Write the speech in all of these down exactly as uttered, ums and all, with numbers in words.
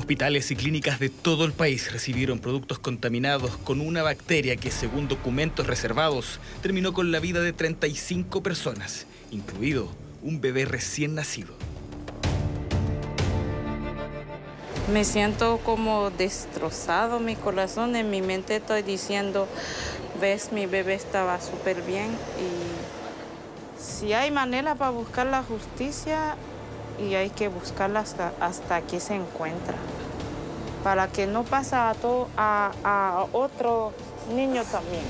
Hospitales y clínicas de todo el país recibieron productos contaminados con una bacteria que, según documentos reservados, terminó con la vida de treinta y cinco personas, incluido un bebé recién nacido. Me siento como destrozado mi corazón. En mi mente estoy diciendo, ves, mi bebé estaba súper bien. Y si hay manera para buscar la justicia, y hay que buscarla hasta, hasta que se encuentra, para que no pase a, todo, a, a otro niño también.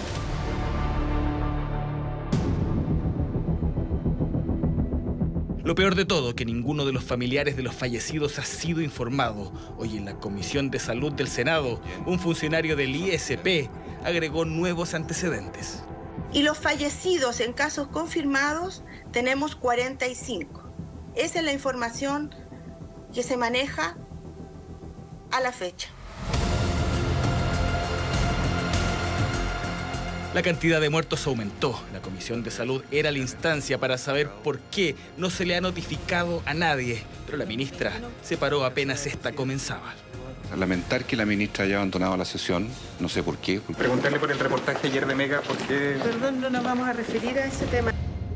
Lo peor de todo, que ninguno de los familiares de los fallecidos ha sido informado. Hoy en la Comisión de Salud del Senado, un funcionario del I S P agregó nuevos antecedentes. Y los fallecidos en casos confirmados tenemos cuarenta y cinco. Esa es la información que se maneja a la fecha. La cantidad de muertos aumentó. La Comisión de Salud era la instancia para saber por qué no se le ha notificado a nadie, pero la ministra se paró apenas esta comenzaba. Lamentar que la ministra haya abandonado la sesión, no sé por qué. Preguntarle por el reportaje ayer de Mega, ¿por qué? Perdón, no nos vamos a referir a ese tema.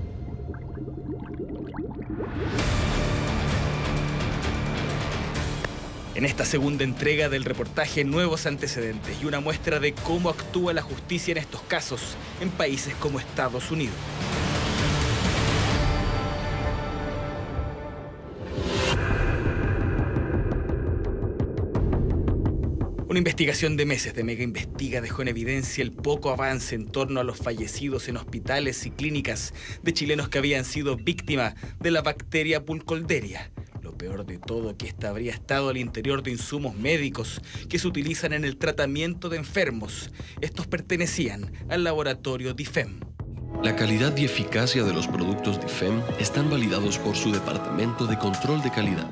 En esta segunda entrega del reportaje, nuevos antecedentes y una muestra de cómo actúa la justicia en estos casos en países como Estados Unidos. Una investigación de meses de Mega Investiga dejó en evidencia el poco avance en torno a los fallecidos en hospitales y clínicas de chilenos que habían sido víctimas de la bacteria Burkholderia. Lo peor de todo, que esta habría estado al interior de insumos médicos que se utilizan en el tratamiento de enfermos. Estos pertenecían al laboratorio DIFEM. La calidad y eficacia de los productos DIFEM están validados por su Departamento de Control de Calidad.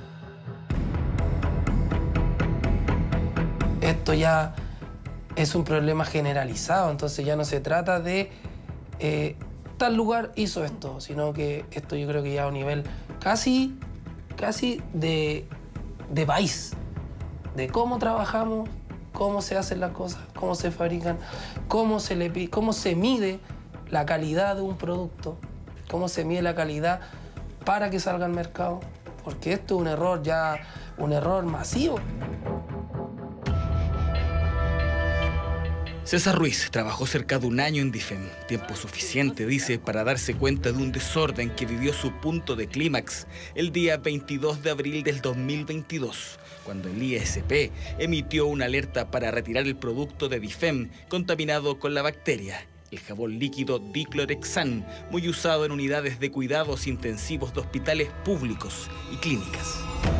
Esto ya es un problema generalizado, entonces ya no se trata de eh, tal lugar hizo esto, sino que esto yo creo que ya a un nivel casi... casi de, de país, de cómo trabajamos, cómo se hacen las cosas, cómo se fabrican, cómo se, le, cómo se mide la calidad de un producto, cómo se mide la calidad para que salga al mercado, porque esto es un error ya, un error masivo. César Ruiz trabajó cerca de un año en DIFEM, tiempo suficiente, dice, para darse cuenta de un desorden que vivió su punto de clímax el día veintidós de abril del dos mil veintidós, cuando el I S P emitió una alerta para retirar el producto de DIFEM contaminado con la bacteria, el jabón líquido Diclorexan, muy usado en unidades de cuidados intensivos de hospitales públicos y clínicas.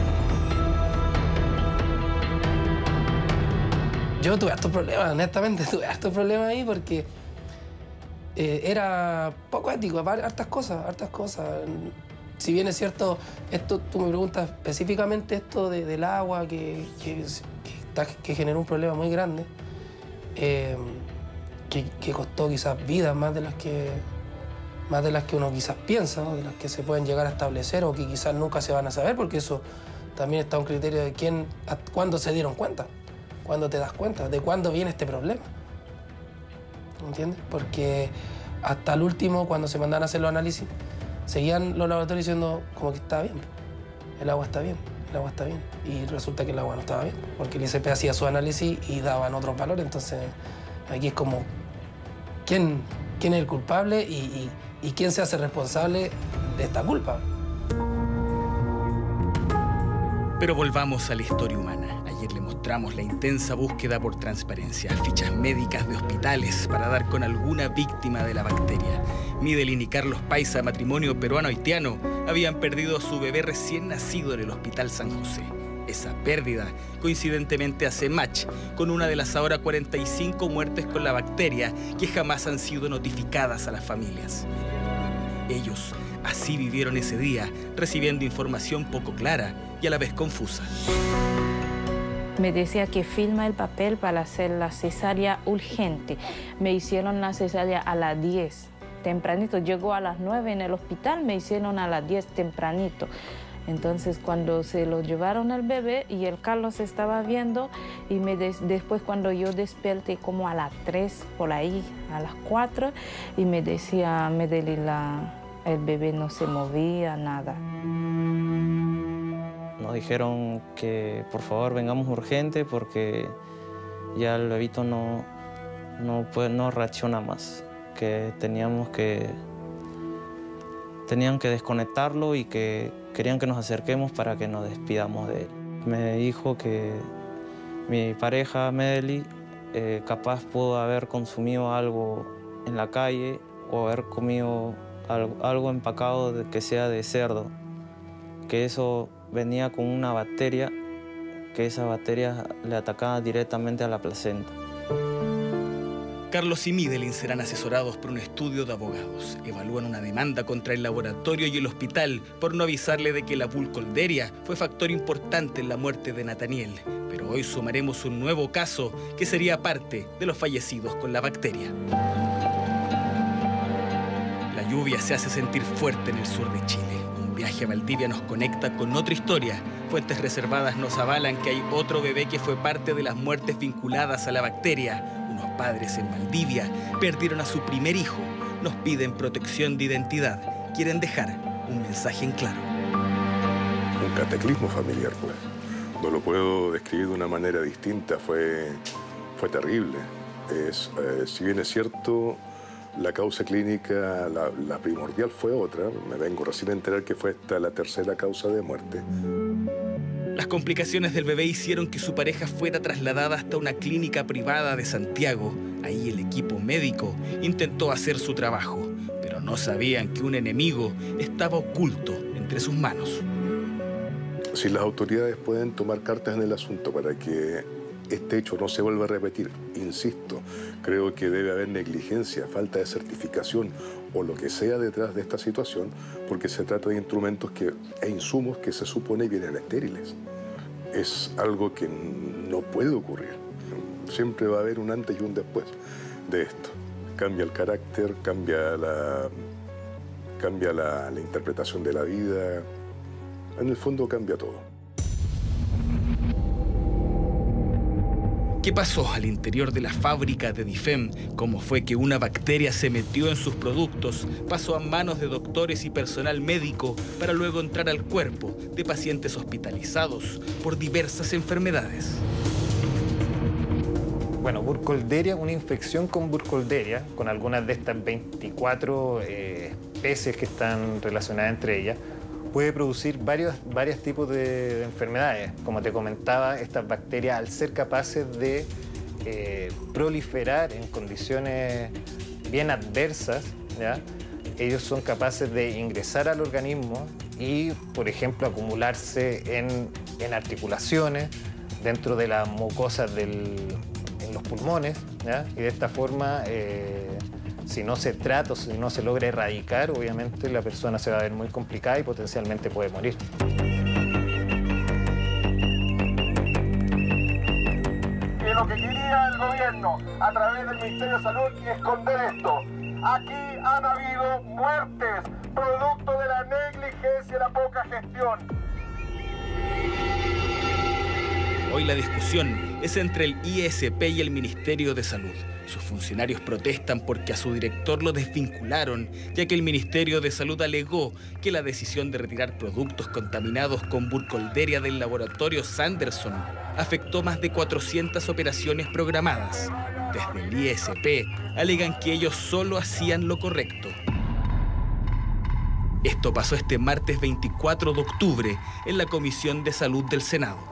Yo tuve hartos problemas, honestamente, tuve hartos problemas ahí porque eh, era poco ético, hartas cosas, hartas cosas. Si bien es cierto, esto, tú me preguntas específicamente esto de, del agua que, que, que, está, que generó un problema muy grande, eh, que, que costó quizás vidas más de las que, más de las que uno quizás piensa, ¿no? De las que se pueden llegar a establecer o que quizás nunca se van a saber, porque eso también está un criterio de quién, a, cuándo se dieron cuenta. Cuando te das cuenta de cuándo viene este problema. ¿Entiendes? Porque hasta el último, cuando se mandaban a hacer los análisis, seguían los laboratorios diciendo como que estaba bien. El agua está bien, el agua está bien. Y resulta que el agua no estaba bien, porque el I S P hacía su análisis y daban otros valores. Entonces, aquí es como, ¿quién, quién es el culpable y, y, y quién se hace responsable de esta culpa? Pero volvamos a la historia humana. Ayer le mostramos la intensa búsqueda por transparencia, fichas médicas de hospitales para dar con alguna víctima de la bacteria. Midelin y Carlos Paisa, matrimonio peruano-haitiano, habían perdido a su bebé recién nacido en el Hospital San José. Esa pérdida, coincidentemente, hace match con una de las ahora cuarenta y cinco muertes con la bacteria que jamás han sido notificadas a las familias. Ellos así vivieron ese día, recibiendo información poco clara y a la vez confusa. Me decía que firma el papel para hacer la cesárea urgente. Me hicieron la cesárea a las diez, tempranito. Llegó a las nueve en el hospital, me hicieron a las diez tempranito. Entonces cuando se lo llevaron al bebé y el Carlos estaba viendo y me des, después cuando yo desperté como a las tres por ahí, a las cuatro, y me decía Medeli, la, el bebé no se movía, nada. Nos dijeron que por favor vengamos urgente porque ya el bebito no, no, puede, no reacciona más, que teníamos que, tenían que desconectarlo y que querían que nos acerquemos para que nos despidamos de él. Me dijo que mi pareja, Medeli, eh, capaz pudo haber consumido algo en la calle o haber comido algo, algo empacado de, que sea de cerdo, que eso venía con una bacteria, que esa bacteria le atacaba directamente a la placenta. Carlos y Midelin serán asesorados por un estudio de abogados. Evalúan una demanda contra el laboratorio y el hospital por no avisarle de que la burkholderia fue factor importante en la muerte de Nathaniel. Pero hoy sumaremos un nuevo caso que sería parte de los fallecidos con la bacteria. La lluvia se hace sentir fuerte en el sur de Chile. Un viaje a Valdivia nos conecta con otra historia. Fuentes reservadas nos avalan que hay otro bebé que fue parte de las muertes vinculadas a la bacteria. Unos padres en Valdivia perdieron a su primer hijo. Nos piden protección de identidad. Quieren dejar un mensaje en claro. Un cataclismo familiar, pues. No lo puedo describir de una manera distinta. Fue, fue terrible. Es, eh, si bien es cierto, la causa clínica, la, la primordial fue otra. Me vengo recién a enterar que fue esta la tercera causa de muerte. Las complicaciones del bebé hicieron que su pareja fuera trasladada hasta una clínica privada de Santiago. Ahí el equipo médico intentó hacer su trabajo, pero no sabían que un enemigo estaba oculto entre sus manos. Si las autoridades pueden tomar cartas en el asunto para que este hecho no se vuelva a repetir, insisto, creo que debe haber negligencia, falta de certificación o lo que sea detrás de esta situación, porque se trata de instrumentos que, e insumos que se supone vienen estériles. Es algo que no puede ocurrir. Siempre va a haber un antes y un después de esto. Cambia el carácter, cambia la, cambia la, la interpretación de la vida. En el fondo cambia todo. ¿Qué pasó al interior de la fábrica de Difem? ¿Cómo fue que una bacteria se metió en sus productos, pasó a manos de doctores y personal médico para luego entrar al cuerpo de pacientes hospitalizados por diversas enfermedades? Bueno, burkholderia, una infección con burkholderia, con algunas de estas veinticuatro eh, especies que están relacionadas entre ellas, puede producir varios, varios tipos de, de enfermedades. Como te comentaba, estas bacterias, al ser capaces de eh, proliferar en condiciones bien adversas, ¿ya? Ellos son capaces de ingresar al organismo y, por ejemplo, acumularse en, en articulaciones, dentro de las mucosas del, en los pulmones, ¿ya? Y de esta forma, eh, si no se trata o si no se logra erradicar, obviamente la persona se va a ver muy complicada y potencialmente puede morir. Y lo que quería el gobierno a través del Ministerio de Salud es esconder esto. Aquí han habido muertes producto de la negligencia y la poca gestión. Hoy la discusión es entre el I S P y el Ministerio de Salud. Sus funcionarios protestan porque a su director lo desvincularon, ya que el Ministerio de Salud alegó que la decisión de retirar productos contaminados con burkholderia del laboratorio Sanderson afectó más de cuatrocientas operaciones programadas. Desde el I S P alegan que ellos solo hacían lo correcto. Esto pasó este martes veinticuatro de octubre en la Comisión de Salud del Senado.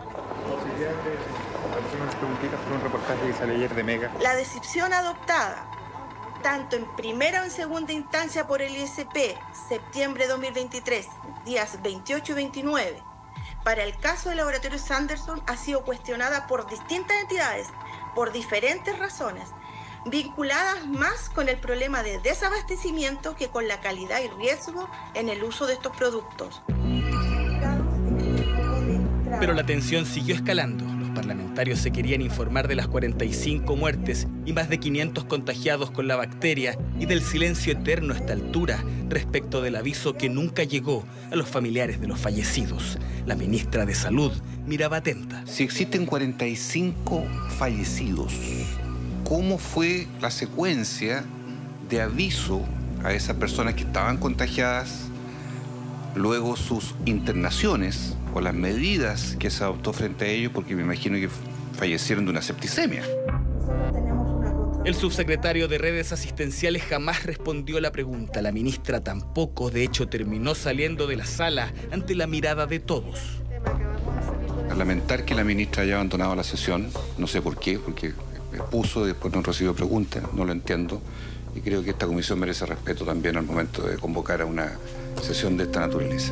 Un reportaje que sale ayer de Mega. La decisión adoptada, tanto en primera o en segunda instancia por el I S P, septiembre de dos mil veintitrés, días veintiocho y veintinueve, para el caso del laboratorio Sanderson ha sido cuestionada por distintas entidades, por diferentes razones, vinculadas más con el problema de desabastecimiento que con la calidad y riesgo en el uso de estos productos. Pero la tensión siguió escalando. Los parlamentarios se querían informar de las cuarenta y cinco muertes y más de quinientos contagiados con la bacteria y del silencio eterno a esta altura respecto del aviso que nunca llegó a los familiares de los fallecidos. La ministra de Salud miraba atenta. Si existen cuarenta y cinco fallecidos, ¿cómo fue la secuencia de aviso a esas personas que estaban contagiadas, luego sus internaciones o las medidas que se adoptó frente a ellos, porque me imagino que fallecieron de una septicemia? El subsecretario de Redes Asistenciales jamás respondió la pregunta. La ministra tampoco, de hecho, terminó saliendo de la sala ante la mirada de todos. A lamentar que la ministra haya abandonado la sesión, no sé por qué, porque expuso y después no recibió preguntas, no lo entiendo. Y creo que esta comisión merece respeto también al momento de convocar a una sesión de esta naturaleza.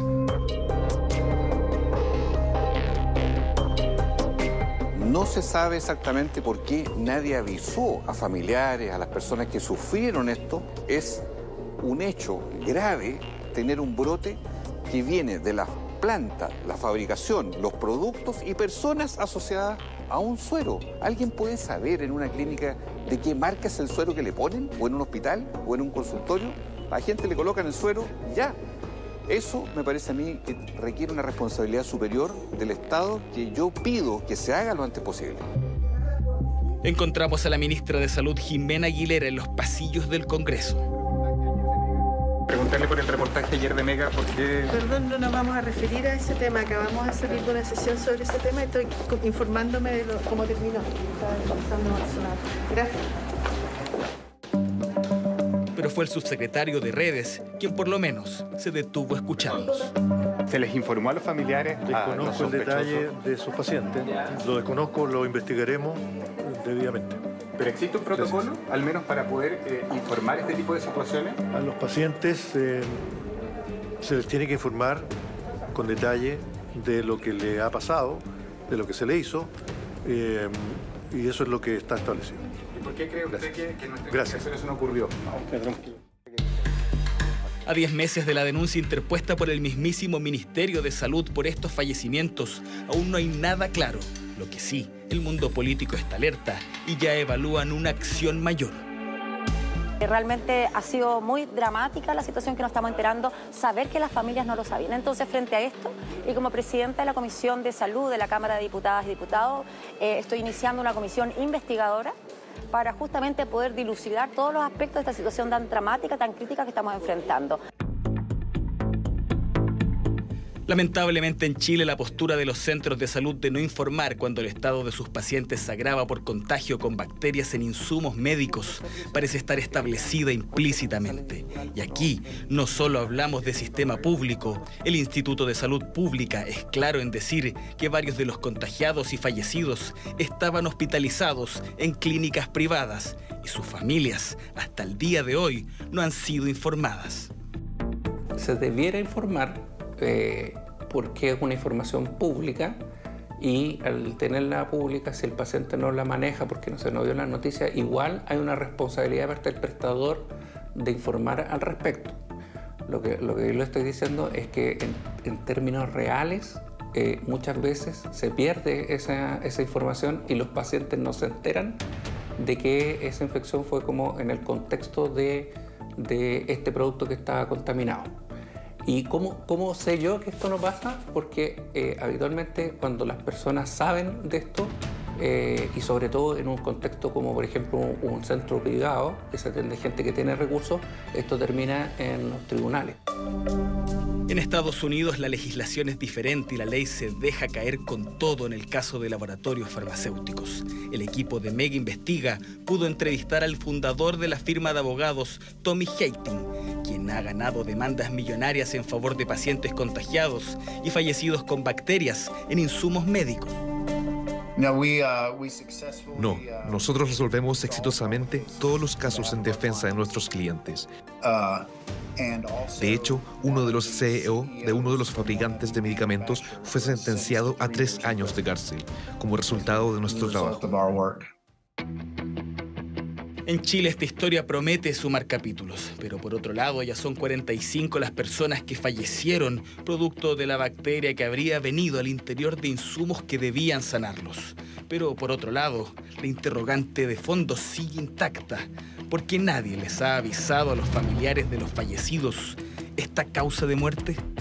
No se sabe exactamente por qué nadie avisó a familiares, a las personas que sufrieron esto. Es un hecho grave tener un brote que viene de la planta, la fabricación, los productos y personas asociadas a un suero. ¿Alguien puede saber en una clínica de qué marca es el suero que le ponen? ¿O en un hospital? ¿O en un consultorio? A la gente le colocan el suero y ya. Eso me parece a mí que requiere una responsabilidad superior del Estado que yo pido que se haga lo antes posible. Encontramos a la ministra de Salud, Jimena Aguilera, en los pasillos del Congreso. Preguntarle por el reportaje ayer de Mega, ¿por qué? Perdón, no nos vamos a referir a ese tema. Acabamos de salir de una sesión sobre ese tema y estoy informándome de lo, cómo terminó. Gracias. Pero fue el subsecretario de Redes quien por lo menos se detuvo a escucharnos. ¿Se les informó a los familiares? Desconozco el detalle de sus pacientes. Lo desconozco, lo investigaremos debidamente. ¿Pero existe un protocolo, Gracias. al menos para poder eh, informar este tipo de situaciones? A los pacientes eh, se les tiene que informar con detalle de lo que le ha pasado, de lo que se le hizo, eh, y eso es lo que está establecido. ¿Y por qué cree usted que, que en nuestra Gracias. eso no ocurrió? A diez meses de la denuncia interpuesta por el mismísimo Ministerio de Salud por estos fallecimientos, aún no hay nada claro. Lo que sí, el mundo político está alerta y ya evalúan una acción mayor. Realmente ha sido muy dramática la situación que nos estamos enterando, saber que las familias no lo sabían. Entonces, frente a esto, y como presidenta de la Comisión de Salud de la Cámara de Diputadas y Diputados, eh, estoy iniciando una comisión investigadora para justamente poder dilucidar todos los aspectos de esta situación tan dramática, tan crítica que estamos enfrentando. Lamentablemente en Chile la postura de los centros de salud de no informar cuando el estado de sus pacientes se agrava por contagio con bacterias en insumos médicos parece estar establecida implícitamente. Y aquí no solo hablamos de sistema público, el Instituto de Salud Pública es claro en decir que varios de los contagiados y fallecidos estaban hospitalizados en clínicas privadas y sus familias hasta el día de hoy no han sido informadas. Se debiera informar Eh, porque es una información pública y al tenerla pública, si el paciente no la maneja porque no se nos dio la noticia, igual hay una responsabilidad de parte del prestador de informar al respecto. Lo que, lo que yo le estoy diciendo es que en, en términos reales eh, muchas veces se pierde esa, esa información y los pacientes no se enteran de que esa infección fue como en el contexto de, de este producto que estaba contaminado. ¿Y cómo, cómo sé yo que esto no pasa? Porque eh, habitualmente cuando las personas saben de esto, eh, y sobre todo en un contexto como por ejemplo un, un centro privado, que se atiende gente que tiene recursos, esto termina en los tribunales. En Estados Unidos la legislación es diferente y la ley se deja caer con todo en el caso de laboratorios farmacéuticos. El equipo de Mega Investiga pudo entrevistar al fundador de la firma de abogados, Tommy Heiting, quien ha ganado demandas millonarias en favor de pacientes contagiados y fallecidos con bacterias en insumos médicos. No, nosotros resolvemos exitosamente todos los casos en defensa de nuestros clientes. De hecho, uno de los C E O de uno de los fabricantes de medicamentos fue sentenciado a tres años de cárcel como resultado de nuestro trabajo. En Chile esta historia promete sumar capítulos, pero por otro lado ya son cuarenta y cinco las personas que fallecieron producto de la bacteria que habría venido al interior de insumos que debían sanarlos. Pero por otro lado, la interrogante de fondo sigue intacta, porque nadie les ha avisado a los familiares de los fallecidos esta causa de muerte.